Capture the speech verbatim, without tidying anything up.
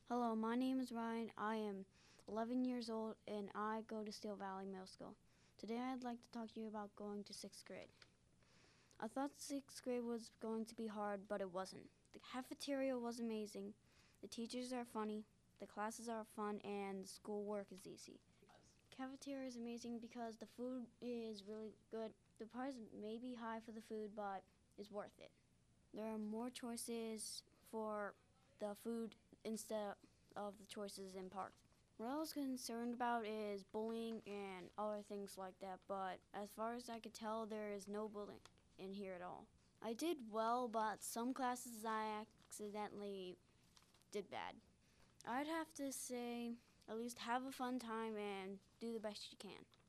Hello, my name is Ryan. I am eleven years old and I go to Steel Valley Middle School. Today I'd like to talk to you about going to sixth grade. I thought sixth grade was going to be hard, but it wasn't. The cafeteria was amazing, the teachers are funny, the classes are fun, and the schoolwork is easy. Cafeteria is amazing because the food is really good. The price may be high for the food, but it's worth it. There are more choices for the food instead of the choices in parks. What I was concerned about is bullying and other things like that, but as far as I could tell, there is no bullying in here at all. I did well, but some classes I accidentally did bad. I'd have to say at least have a fun time and do the best you can.